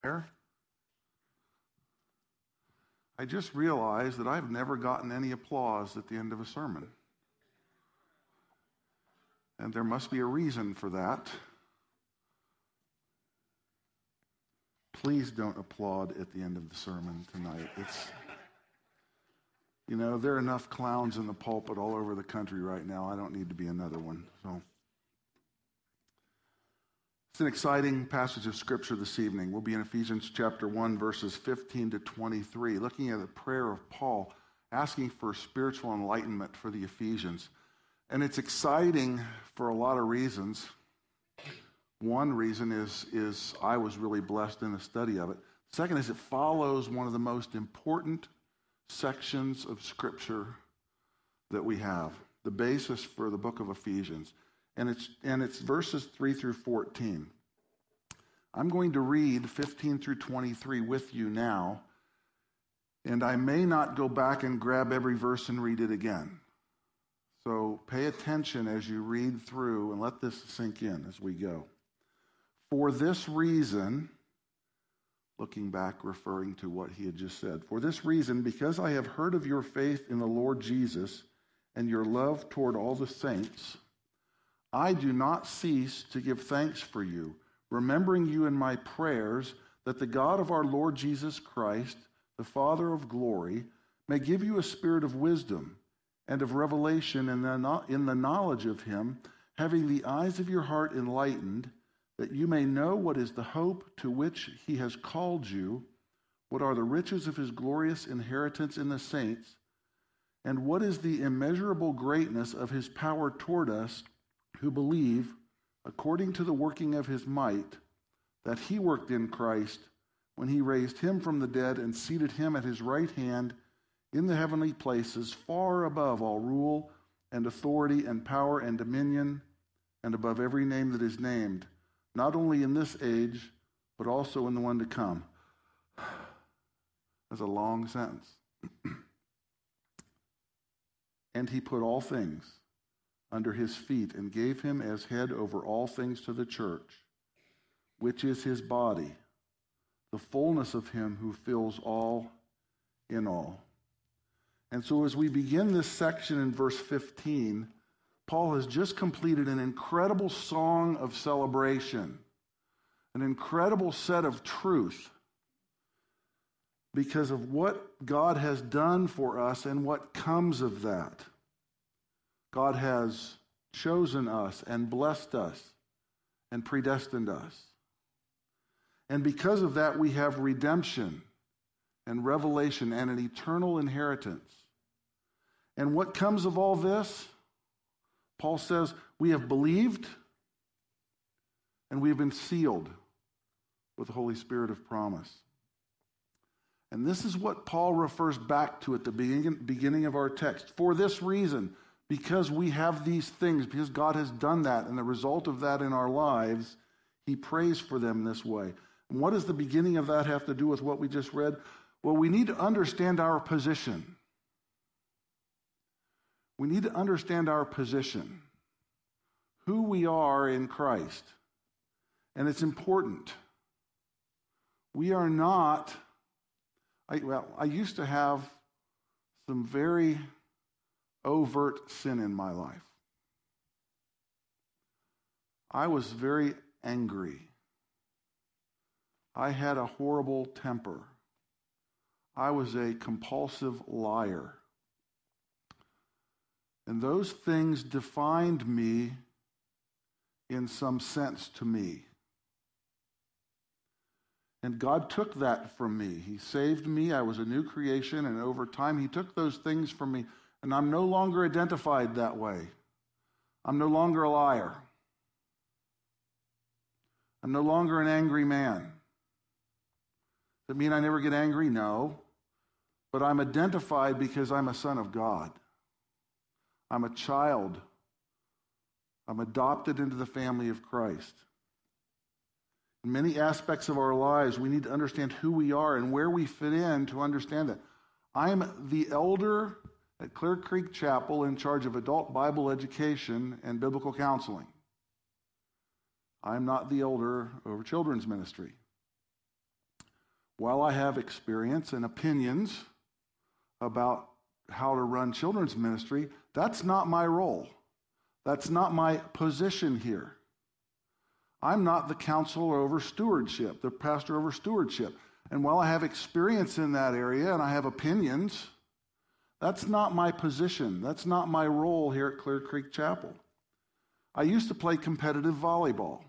There. I just realized that I've never gotten any applause at the end of a sermon. And there must be a reason for that. Please don't applaud at the end of the sermon tonight. There are enough clowns in the pulpit all over the country right now. I don't need to be another one. So it's an exciting passage of Scripture this evening. We'll be in Ephesians chapter 1, verses 15 to 23, looking at the prayer of Paul, asking for spiritual enlightenment for the Ephesians. And it's exciting for a lot of reasons. One reason is I was really blessed in the study of it. Second is it follows one of the most important sections of Scripture that we have, the basis for the book of Ephesians. And it's verses 3 through 14. I'm going to read 15 through 23 with you now, and I may not go back and grab every verse and read it again. So pay attention as you read through and let this sink in as we go. For this reason, looking back, referring to what he had just said, for this reason, because I have heard of your faith in the Lord Jesus and your love toward all the saints, I do not cease to give thanks for you, remembering you in my prayers, that the God of our Lord Jesus Christ, the Father of glory, may give you a spirit of wisdom and of revelation in the knowledge of him, having the eyes of your heart enlightened, that you may know what is the hope to which he has called you, what are the riches of his glorious inheritance in the saints, and what is the immeasurable greatness of his power toward us who believe, according to the working of his might, that he worked in Christ when he raised him from the dead and seated him at his right hand in the heavenly places, far above all rule and authority and power and dominion, and above every name that is named, not only in this age, but also in the one to come. That's a long sentence. And he put all things under his feet and gave him as head over all things to the church, which is his body, the fullness of him who fills all in all. And so as we begin this section in verse 15, Paul has just completed an incredible song of celebration, an incredible set of truth because of what God has done for us and what comes of that. God has chosen us and blessed us and predestined us. And because of that, we have redemption and revelation and an eternal inheritance. And what comes of all this? Paul says, we have believed and we have been sealed with the Holy Spirit of promise. And this is what Paul refers back to at the beginning of our text. For this reason, because we have these things, because God has done that, and the result of that in our lives, he prays for them this way. And what does the beginning of that have to do with what we just read? Well, we need to understand our position. We need to understand our position, who we are in Christ. And it's important. We are not, I used to have some very overt sin in my life. I was very angry. I had a horrible temper. I was a compulsive liar. And those things defined me in some sense to me. And God took that from me. He saved me. I was a new creation, and over time he took those things from me, and I'm no longer identified that way. I'm no longer a liar. I'm no longer an angry man. Does it mean I never get angry? No. But I'm identified because I'm a son of God. I'm a child. I'm adopted into the family of Christ. In many aspects of our lives, we need to understand who we are and where we fit in to understand that. I'm the elder at Clear Creek Chapel in charge of adult Bible education and biblical counseling. I'm not the elder over children's ministry. while I have experience and opinions about how to run children's ministry, that's not my role. That's not my position here. I'm not the counselor over stewardship, the pastor over stewardship. And while I have experience in that area and I have opinions, that's not my position. That's not my role here at Clear Creek Chapel. I used to play competitive volleyball.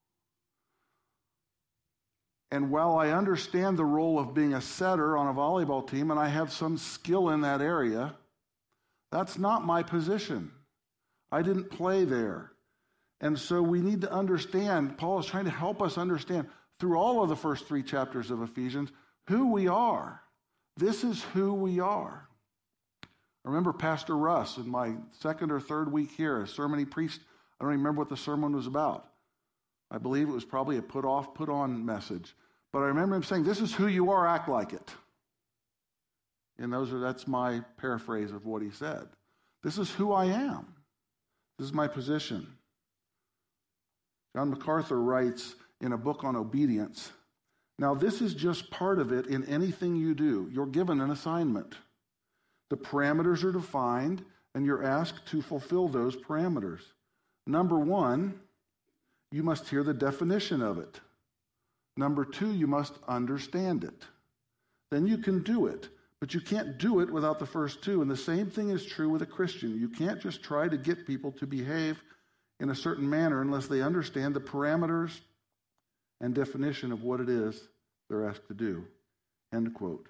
And while I understand the role of being a setter on a volleyball team and I have some skill in that area, that's not my position. I didn't play there. And so we need to understand, Paul is trying to help us understand through all of the first 3 chapters of Ephesians who we are. This is who we are. I remember Pastor Russ in my 2nd or 3rd week here, a sermon he preached. I don't even remember what the sermon was about. I believe it was probably a put off, put on message. But I remember him saying, this is who you are, act like it. And that's my paraphrase of what he said. This is who I am. This is my position. John MacArthur writes in a book on obedience, now this is just part of it in anything you do. You're given an assignment. The parameters are defined, and you're asked to fulfill those parameters. Number 1, you must hear the definition of it. Number 2, you must understand it. Then you can do it, but you can't do it without the first 2. And the same thing is true with a Christian. You can't just try to get people to behave in a certain manner unless they understand the parameters and definition of what it is they're asked to do. End quote.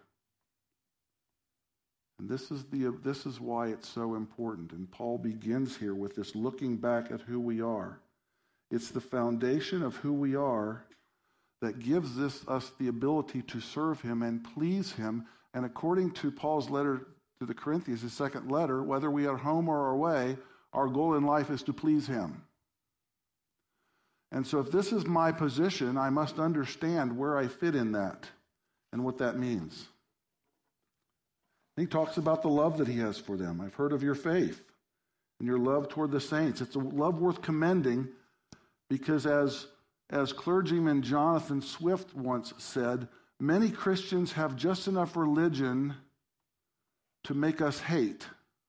And this is why it's so important. And Paul begins here with this looking back at who we are. It's the foundation of who we are that gives us the ability to serve him and please him. And according to Paul's letter to the Corinthians, his 2nd letter, whether we are home or away, our goal in life is to please him. And so if this is my position, I must understand where I fit in that and what that means. He talks about the love that he has for them. I've heard of your faith and your love toward the saints. It's a love worth commending because as clergyman Jonathan Swift once said, many Christians have just enough religion to make us hate,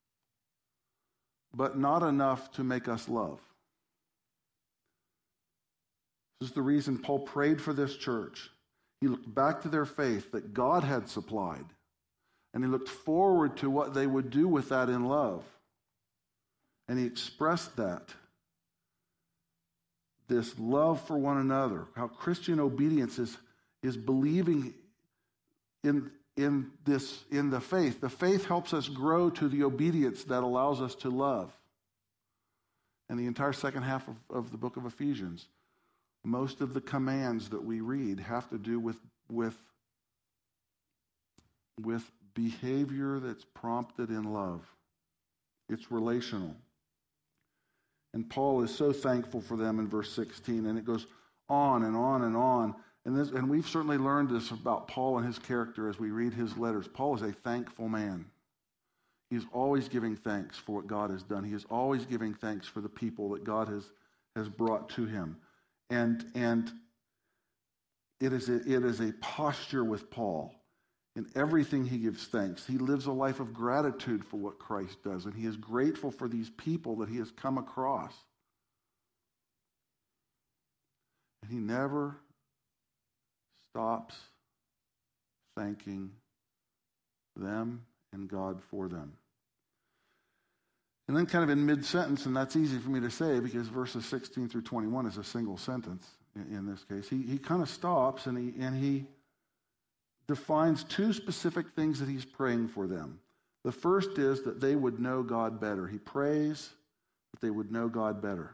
but not enough to make us love. This is the reason Paul prayed for this church. He looked back to their faith that God had supplied, and he looked forward to what they would do with that in love. And he expressed that. This love for one another, how Christian obedience is believing in the faith. The faith helps us grow to the obedience that allows us to love. And the entire second half of the book of Ephesians, most of the commands that we read have to do with behavior that's prompted in love. It's relational. And Paul is so thankful for them in verse 16, and it goes on and on and on. And we've certainly learned this about Paul and his character as we read his letters. Paul is a thankful man. He's always giving thanks for what God has done. He is always giving thanks for the people that God has brought to him. And it is a posture with Paul. In everything he gives thanks. He lives a life of gratitude for what Christ does, and he is grateful for these people that he has come across. And he never stops thanking them and God for them. And then kind of in mid-sentence, and that's easy for me to say because verses 16 through 21 is a single sentence in this case, he kind of stops and he defines 2 specific things that he's praying for them. The first is that they would know God better. He prays that they would know God better.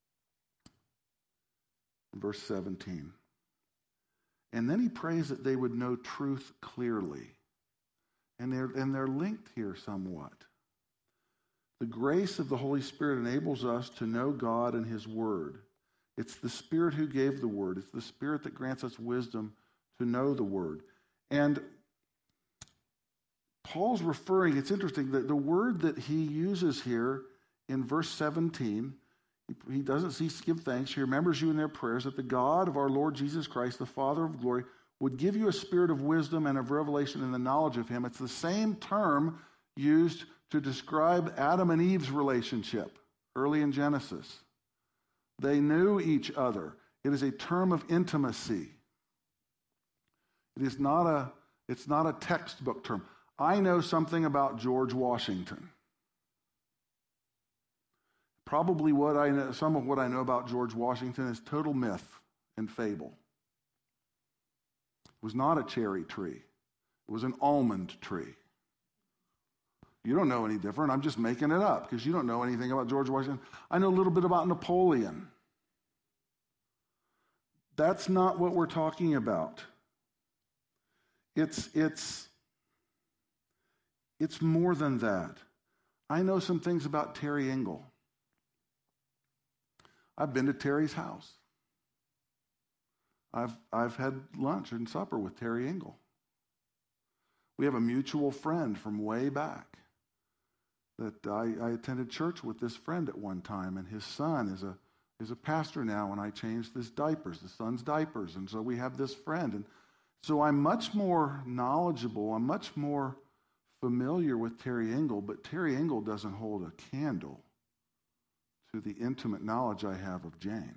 In verse 17. And then he prays that they would know truth clearly. And they're linked here somewhat. The grace of the Holy Spirit enables us to know God and his word. It's the Spirit who gave the word. It's the Spirit that grants us wisdom to know the word. And Paul's referring, it's interesting, that the word that he uses here in verse 17, he doesn't cease to give thanks. He remembers you in their prayers that the God of our Lord Jesus Christ, the Father of glory, would give you a spirit of wisdom and of revelation in the knowledge of him. It's the same term used to describe Adam and Eve's relationship early in Genesis. They knew each other. It is a term of intimacy. It's not a textbook term. I know something about George Washington. Probably some of what I know about George Washington is total myth and fable. It was not a cherry tree. It was an almond tree. You don't know any different. I'm just making it up because you don't know anything about George Washington. I know a little bit about Napoleon. That's not what we're talking about. It's more than that. I know some things about Terry Engel. I've been to Terry's house. I've had lunch and supper with Terry Engel. We have a mutual friend from way back that I attended church with this friend at one time, and his son is a pastor now, and I changed the son's diapers, and so we have this friend. And so I'm much more knowledgeable, I'm much more familiar with Terry Engel, but Terry Engel doesn't hold a candle to the intimate knowledge I have of Jane.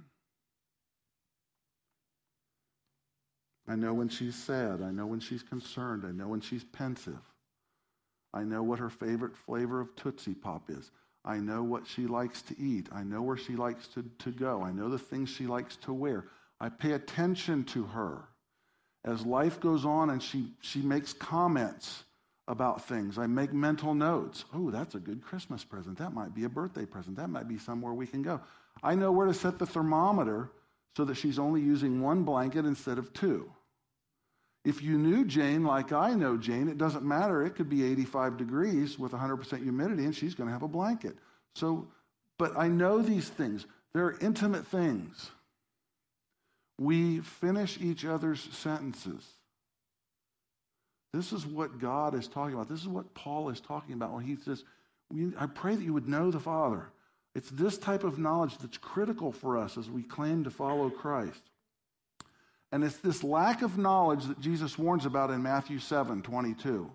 I know when she's sad. I know when she's concerned. I know when she's pensive. I know what her favorite flavor of Tootsie Pop is. I know what she likes to eat. I know where she likes to go. I know the things she likes to wear. I pay attention to her. As life goes on and she makes comments about things, I make mental notes. Oh, that's a good Christmas present. That might be a birthday present. That might be somewhere we can go. I know where to set the thermometer so that she's only using one blanket instead of two. If you knew Jane like I know Jane, it doesn't matter. It could be 85 degrees with 100% humidity, and she's going to have a blanket. But I know these things. They're intimate things. We finish each other's sentences. This is what God is talking about. This is what Paul is talking about when he says, I pray that you would know the Father. It's this type of knowledge that's critical for us as we claim to follow Christ. And it's this lack of knowledge that Jesus warns about in Matthew 7:22.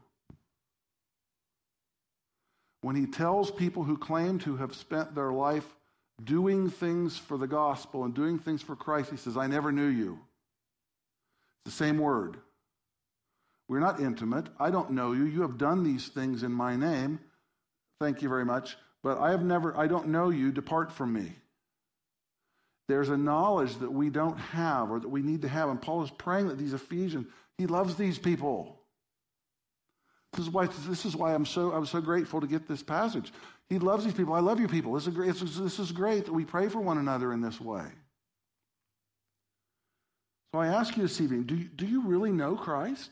When he tells people who claim to have spent their life doing things for the gospel and doing things for Christ, he says, I never knew you. It's the same word. We're not intimate. I don't know you. You have done these things in my name. Thank you very much. But I don't know you. Depart from me. There's a knowledge that we don't have or that we need to have. And Paul is praying that these Ephesians, he loves these people. This is why I was so grateful to get this passage. He loves these people. I love you people. This is great that we pray for one another in this way. So I ask you this evening, do you really know Christ?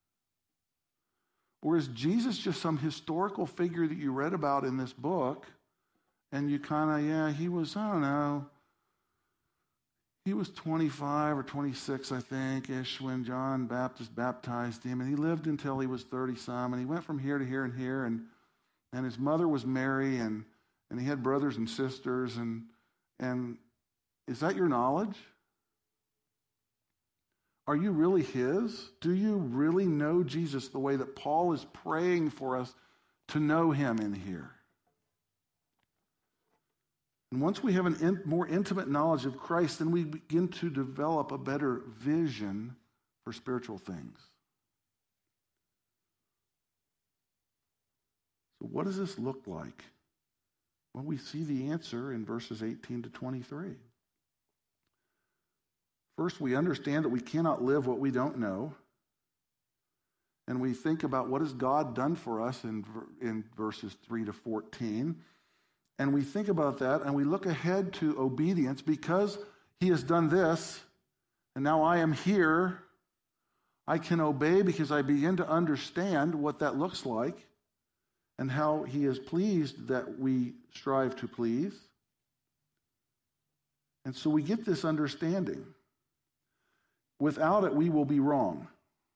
Or is Jesus just some historical figure that you read about in this book and you he was, I don't know, he was 25 or 26, I think, ish, when John Baptist baptized him, and he lived until he was 30-some, and he went from here to here and here, and his mother was Mary, and he had brothers and sisters, and is that your knowledge? Are you really his? Do you really know Jesus the way that Paul is praying for us to know him in here? And once we have a more intimate knowledge of Christ, then we begin to develop a better vision for spiritual things. So what does this look like? Well, we see the answer in verses 18 to 23. First, we understand that we cannot live what we don't know. And we think about what has God done for us in verses 3 to 14. And we think about that, and we look ahead to obedience because he has done this, and now I am here. I can obey because I begin to understand what that looks like and how he is pleased that we strive to please. And so we get this understanding. Without it, we will be wrong.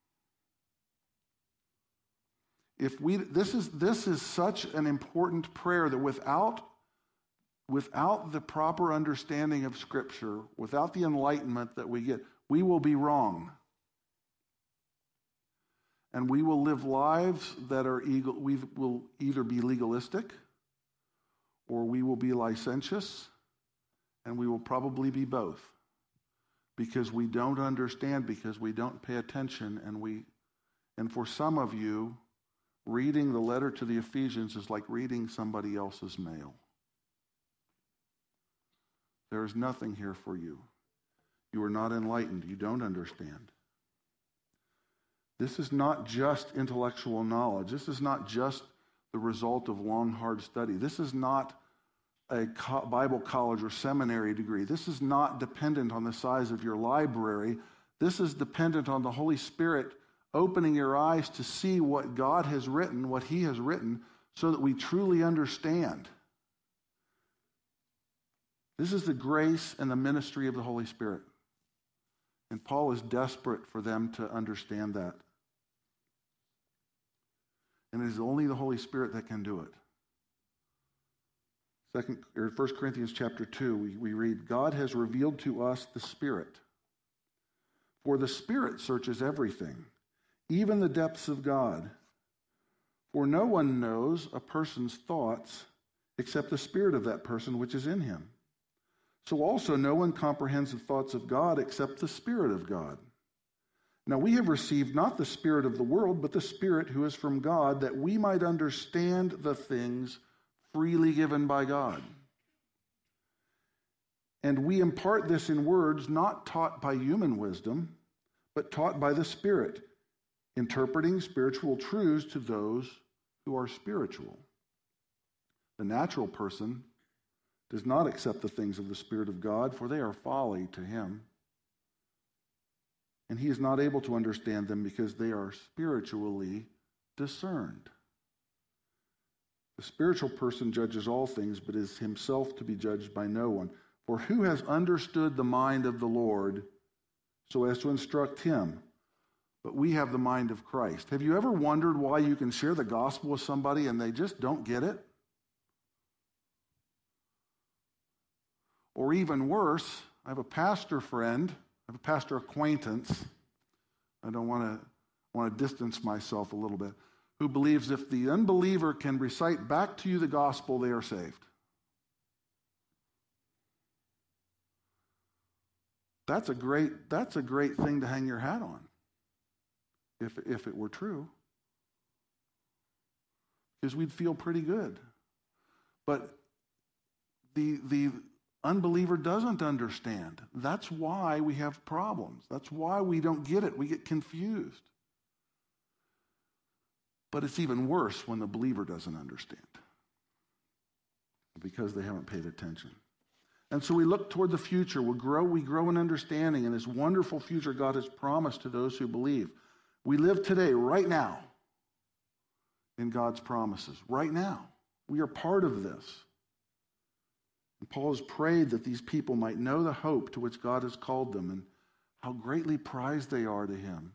This is such an important prayer that without the proper understanding of Scripture, without the enlightenment that we get, we will be wrong. And we will live lives that we will either be legalistic, or we will be licentious, and we will probably be both. Because we don't understand, because we don't pay attention, and for some of you, reading the letter to the Ephesians is like reading somebody else's mail. There is nothing here for you. You are not enlightened. You don't understand. This is not just intellectual knowledge. This is not just the result of long, hard study. This is not a Bible college or seminary degree. This is not dependent on the size of your library. This is dependent on the Holy Spirit opening your eyes to see what God has written, what He has written, so that we truly understand. This is the grace and the ministry of the Holy Spirit. And Paul is desperate for them to understand that. And it is only the Holy Spirit that can do it. 1 Corinthians chapter 2, we read, God has revealed to us the Spirit. For the Spirit searches everything, even the depths of God. For no one knows a person's thoughts except the spirit of that person which is in him. So also no one comprehends the thoughts of God except the Spirit of God. Now we have received not the spirit of the world, but the Spirit who is from God, that we might understand the things freely given by God. And we impart this in words not taught by human wisdom, but taught by the Spirit, interpreting spiritual truths to those who are spiritual. The natural person does not accept the things of the Spirit of God, for they are folly to him. And he is not able to understand them because they are spiritually discerned. The spiritual person judges all things, but is himself to be judged by no one. For who has understood the mind of the Lord so as to instruct him? But we have the mind of Christ. Have you ever wondered why you can share the gospel with somebody and they just don't get it? Or even worse, I have a pastor friend, I have a pastor acquaintance, I don't want to distance myself a little bit, who believes if the unbeliever can recite back to you the gospel, they are saved. That's a great thing to hang your hat on, if it were true. Because we'd feel pretty good. But the unbeliever doesn't understand. That's why we have problems. That's why we don't get it. We get confused. But it's even worse when the believer doesn't understand, because they haven't paid attention. And so we look toward the future. We grow in understanding in this wonderful future God has promised to those who believe. We live today, right now, in God's promises. Right now. We are part of this. And Paul has prayed that these people might know the hope to which God has called them and how greatly prized they are to him.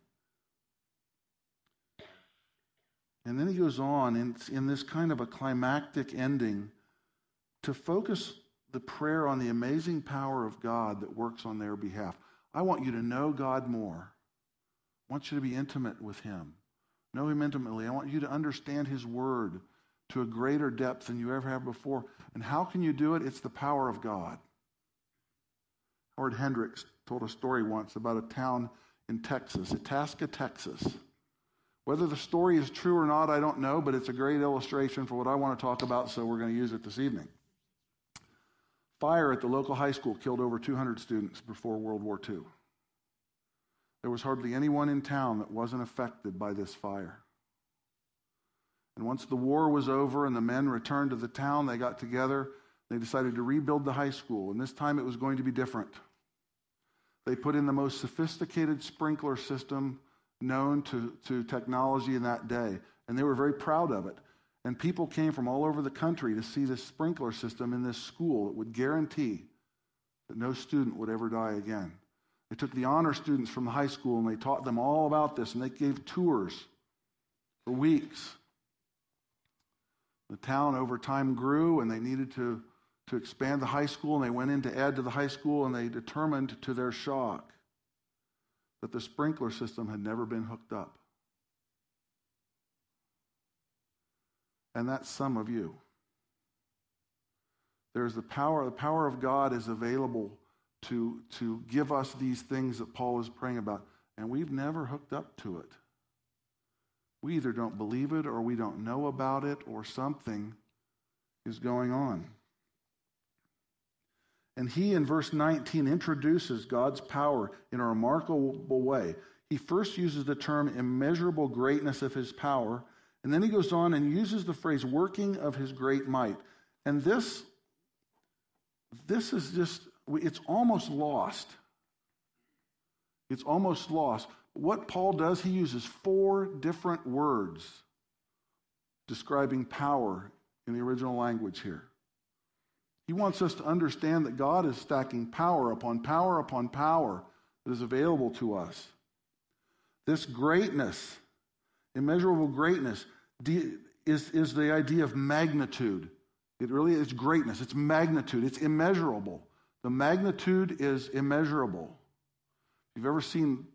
And then he goes on in this kind of a climactic ending to focus the prayer on the amazing power of God that works on their behalf. I want you to know God more. I want you to be intimate with him. Know him intimately. I want you to understand his word to a greater depth than you ever have before. And how can you do it? It's the power of God. Howard Hendricks told a story once about a town in Texas, Itasca, Texas. Whether the story is true or not, I don't know, but it's a great illustration for what I want to talk about, so we're going to use it this evening. Fire at the local high school killed over 200 students before World War II. There was hardly anyone in town that wasn't affected by this fire. And once the war was over and the men returned to the town, they got together. They decided to rebuild the high school, and this time it was going to be different. They put in the most sophisticated sprinkler system known to technology in that day, and they were very proud of it. And people came from all over the country to see this sprinkler system in this school that would guarantee that no student would ever die again. They took the honor students from the high school and they taught them all about this, and they gave tours for weeks. The town over time grew, and they needed to expand the high school, and they went in to add to the high school, and they determined to their shock that the sprinkler system had never been hooked up. and that's some of you. There's the power of God is available to give us these things that Paul is praying about, and we've never hooked up to it. We either don't believe it or we don't know about it or something is going on. And he, in verse 19, introduces God's power in a remarkable way. He first uses the term immeasurable greatness of his power, and then he goes on and uses the phrase working of his great might. And this is just, it's almost lost. It's almost lost. What Paul does, he uses 4 different words describing power in the original language here. He wants us to understand that God is stacking power upon power upon power that is available to us. This greatness, immeasurable greatness, is the idea of magnitude. It really is greatness. It's magnitude. It's immeasurable. The magnitude is immeasurable. If you've ever seen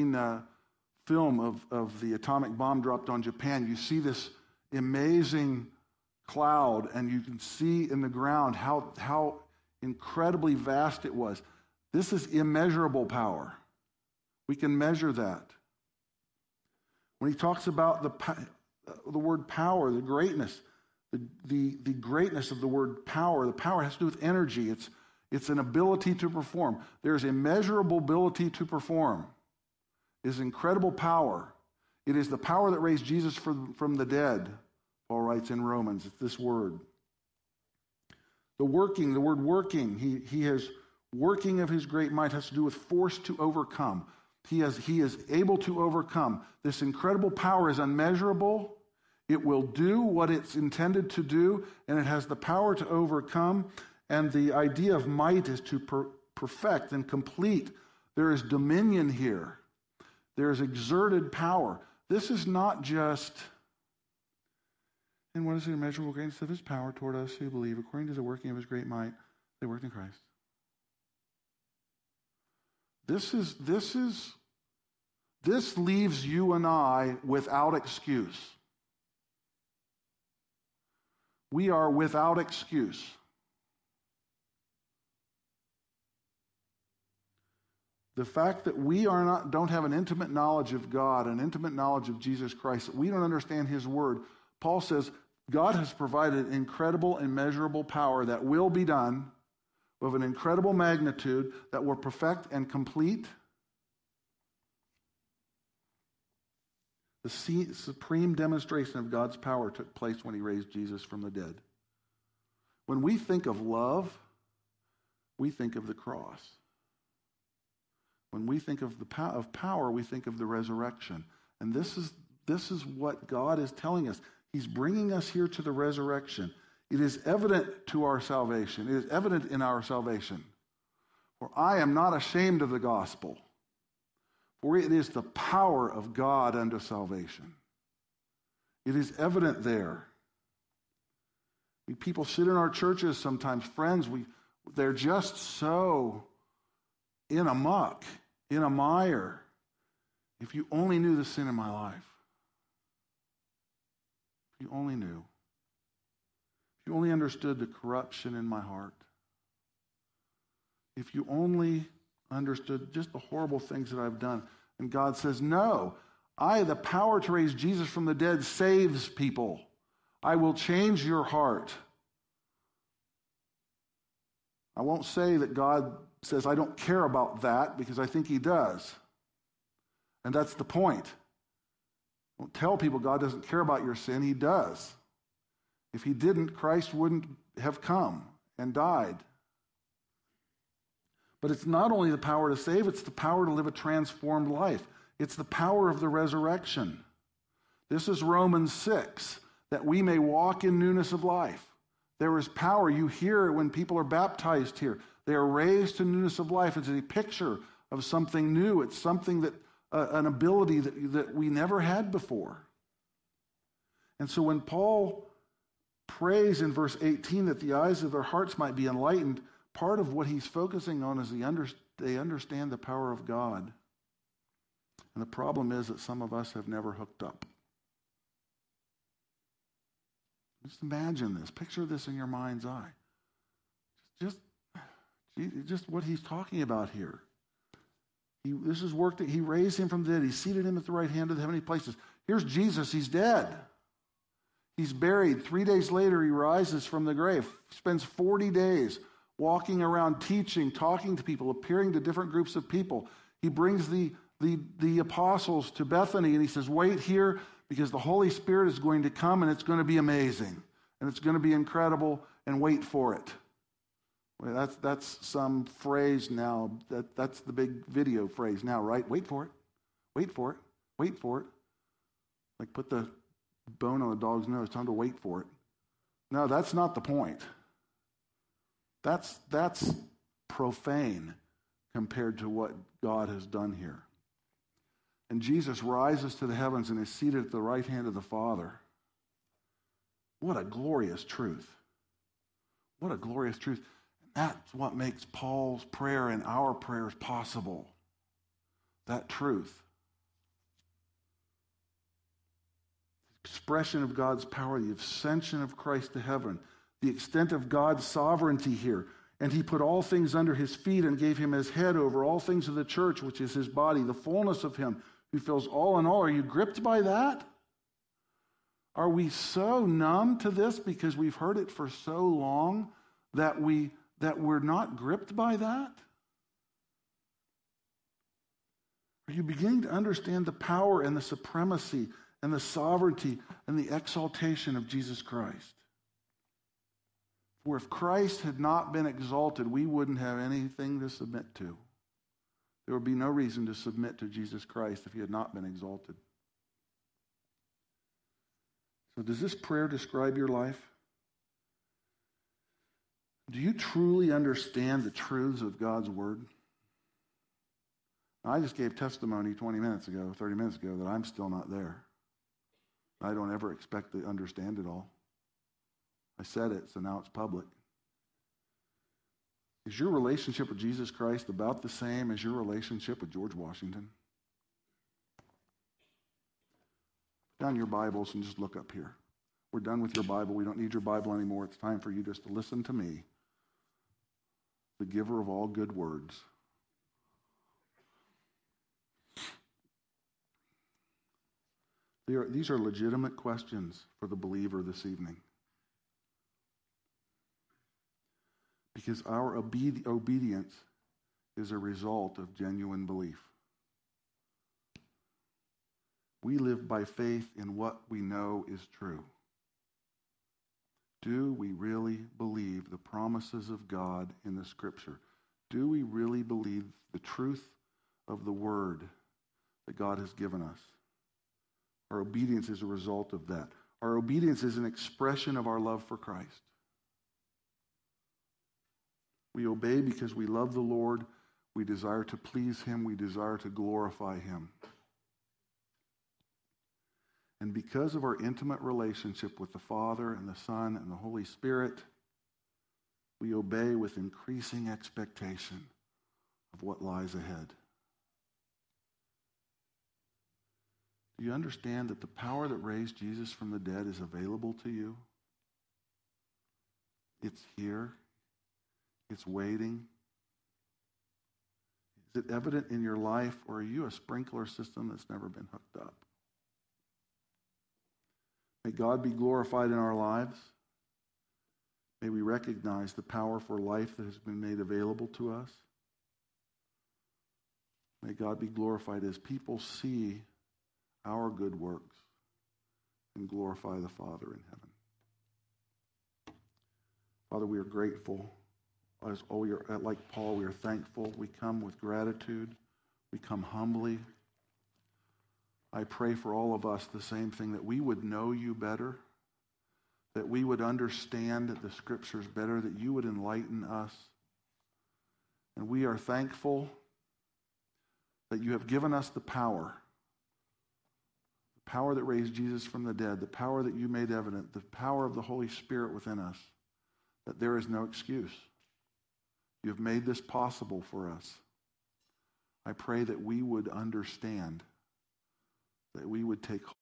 film of the atomic bomb dropped on Japan, you see this amazing cloud, and you can see in the ground how incredibly vast it was. This is immeasurable power. We can measure that. When he talks about the word power, the greatness, the greatness of the word power, the power has to do with energy. It's an ability to perform. There's immeasurable ability to perform. It is incredible power. It is the power that raised Jesus from the dead, Paul writes in Romans. It's this word. The word working, he has working of his great might has to do with force to overcome. He is able to overcome. This incredible power is unmeasurable. It will do what it's intended to do, and it has the power to overcome. And the idea of might is to perfect and complete. There is dominion here. There is exerted power. This is not just, and what is the immeasurable greatness of his power toward us who believe, according to the working of his great might, they worked in Christ. This leaves you and I without excuse. We are without excuse. The fact that we don't have an intimate knowledge of God, an intimate knowledge of Jesus Christ, that we don't understand his word, Paul says God has provided incredible, immeasurable power that will be done of an incredible magnitude that will perfect and complete. The supreme demonstration of God's power took place when he raised Jesus from the dead. When we think of love, we think of the cross. When we think of power, we think of the resurrection. And this is what God is telling us. He's bringing us here to the resurrection. It is evident to our salvation. It is evident in our salvation. For I am not ashamed of the gospel, for it is the power of God unto salvation. It is evident there. People sit in our churches sometimes, friends, they're just so in a muck, in a mire. If you only knew the sin in my life. If you only knew. If you only understood the corruption in my heart. If you only understood just the horrible things that I've done. And God says, no, the power to raise Jesus from the dead saves people. I will change your heart. I won't say that God says I don't care about that, because I think he does. And that's the point. Don't tell people God doesn't care about your sin. He does. If he didn't, Christ wouldn't have come and died. But it's not only the power to save, it's the power to live a transformed life. It's the power of the resurrection. This is Romans 6, that we may walk in newness of life. There is power. You hear it when people are baptized here. They are raised to newness of life. It's a picture of something new. It's something that, an ability that we never had before. And so when Paul prays in verse 18 that the eyes of their hearts might be enlightened, part of what he's focusing on is they understand the power of God. And the problem is that some of us have never hooked up. Just imagine this. Picture this in your mind's eye. Just what he's talking about here. This is work that he raised him from the dead. He seated him at the right hand of the heavenly places. Here's Jesus. He's dead. He's buried. 3 days later, he rises from the grave. Spends 40 days walking around, teaching, talking to people, appearing to different groups of people. He brings the apostles to Bethany, and he says, wait here because the Holy Spirit is going to come, and it's going to be amazing, and it's going to be incredible, and wait for it. Well, that's some phrase now. That's the big video phrase now, right? Wait for it. Wait for it. Wait for it. Like put the bone on the dog's nose. Time to wait for it. No, that's not the point. That's profane compared to what God has done here. And Jesus rises to the heavens and is seated at the right hand of the Father. What a glorious truth. What a glorious truth. That's what makes Paul's prayer and our prayers possible. That truth. The expression of God's power, the ascension of Christ to heaven, the extent of God's sovereignty here. And he put all things under his feet and gave him as head over all things of the church, which is his body, the fullness of him who fills all in all. Are you gripped by that? Are we so numb to this because we've heard it for so long that we're not gripped by that? Are you beginning to understand the power and the supremacy and the sovereignty and the exaltation of Jesus Christ? For if Christ had not been exalted, we wouldn't have anything to submit to. There would be no reason to submit to Jesus Christ if he had not been exalted. So does this prayer describe your life? Do you truly understand the truths of God's word? Now, I just gave testimony 30 minutes ago, that I'm still not there. I don't ever expect to understand it all. I said it, so now it's public. Is your relationship with Jesus Christ about the same as your relationship with George Washington? Put down your Bibles and just look up here. We're done with your Bible. We don't need your Bible anymore. It's time for you just to listen to me, the giver of all good words. These are legitimate questions for the believer this evening. Because our obedience is a result of genuine belief. We live by faith in what we know is true. Do we really believe the promises of God in the Scripture? Do we really believe the truth of the Word that God has given us? Our obedience is a result of that. Our obedience is an expression of our love for Christ. We obey because we love the Lord. We desire to please him. We desire to glorify him. And because of our intimate relationship with the Father and the Son and the Holy Spirit, we obey with increasing expectation of what lies ahead. Do you understand that the power that raised Jesus from the dead is available to you? It's here. It's waiting. Is it evident in your life, or are you a sprinkler system that's never been hooked up? May God be glorified in our lives. May we recognize the power for life that has been made available to us. May God be glorified as people see our good works and glorify the Father in heaven. Father, we are grateful. Like Paul, we are thankful. We come with gratitude. We come humbly. I pray for all of us the same thing, that we would know you better, that we would understand the Scriptures better, that you would enlighten us. And we are thankful that you have given us the power that raised Jesus from the dead, the power that you made evident, the power of the Holy Spirit within us, that there is no excuse. You have made this possible for us. I pray that we would understand, that we would take